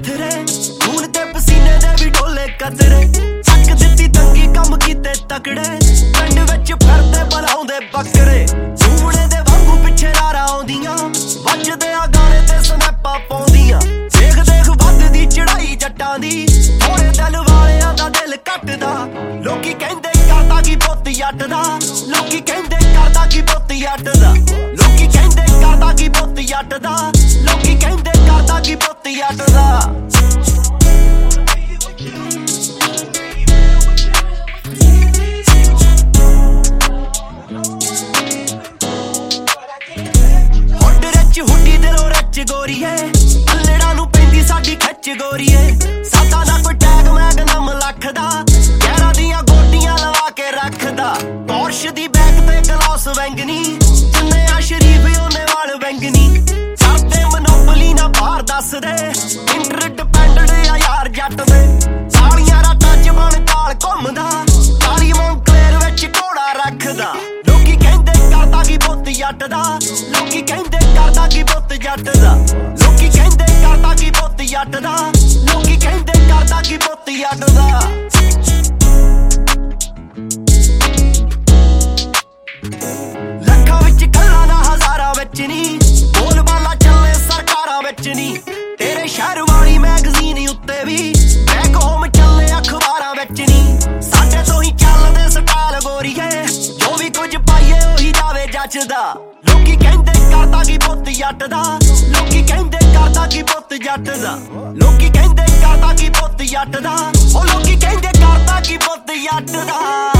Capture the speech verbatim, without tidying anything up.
पत्थरे खून ते पसीने दे भी डोले कतरे चक दित्ती तंगी कम कीते तकड़े पिंड विच फिरदे बनाउंदे बकरे झूमने दे वांगू पिछे लारा आउंदियां वजदे आ गाने ते स्नैपां पाउंदियां देख देख वधदी चढ़ाई जट्टां दी थोड़े दिल वालियां दा दिल कटदा लोकी कहंदे करदा की पुੱਤ जट दा लोकी कहंदे करदा की पुੱਤ जट दा लोकी कहंदे करदा की पुੱਤ जट दा लोकी कहंदे करदा की पुੱਤ जट दा हुड रच हुडी दिलों रच गोरीए अल्लड़ा नूं पैंदी साडी खच गोरीए सादा ना कोई टैग मैग नम लख दा गैरां दियां गोटियां लवा के रखदा पोर्श दी बैग ते गलास बैंगनी जिन्ने आ शरीफ ओने वाल बैंगनी करदे मनोपली ना बाहर दस दे इंटरडिपेंडेंट आ यार जट दे सालियां रातां च बन काल घुमदा काली मोंकलेर विच घोड़ा रखदा लोकी कहंदे करदा की पुੱਤ जट दा लोकी कहंदे करदा की पुੱਤ जट दा लोकी कहंदे करदा की पुੱਤ जट दा लोकी कहंदे करदा की पुੱਤ जट दा ਲੱਖਾਂ ਵਿੱਚ ਗੱਲਾਂ ਨਾ ਹਜ਼ਾਰਾਂ ਵਿੱਚ ਨੀ ਬੋਲ ਬਾਲਾ ਚੱਲੇ ਸਰਕਾਰਾਂ ਵਿੱਚ ਨੀ ਤੇਰੇ ਸ਼ਹਿਰ ਵਾਲੀ ਮੈਗਜ਼ੀਨ ਉੱਤੇ ਵੀ ਬੈਕ ਹੋਮ ਚੱਲੇ ਅਖਬਾਰਾਂ ਵਿੱਚ ਨੀ ਸਾਡੇ ਤੋਂ ਹੀ ਚੱਲਦੇ ਸਟਾਈਲ ਗੋਰੀਏ ਜੋ ਵੀ ਕੁਝ ਪਾਈਏ ਉਹੀ ਜਾਵੇ ਜੱਚਦਾ ਲੋਕੀ ਕਹਿੰਦੇ ਕਰਦਾ ਕੀ ਪੁੱਤ ਜੱਟ ਦਾ ਲੋਕੀ ਕਹਿੰਦੇ ਕਰਦਾ ਕੀ ਪੁੱਤ ਜੱਟ ਦਾ ਲੋਕੀ ਕਹਿੰਦੇ ਕਰਦਾ ਕੀ ਪੁੱਤ ਜੱਟ ਦਾ ਉਹ ਲੋਕੀ ਕਹਿੰਦੇ ਕਰਦਾ ਕੀ ਪੁੱਤ ਜੱਟ ਦਾ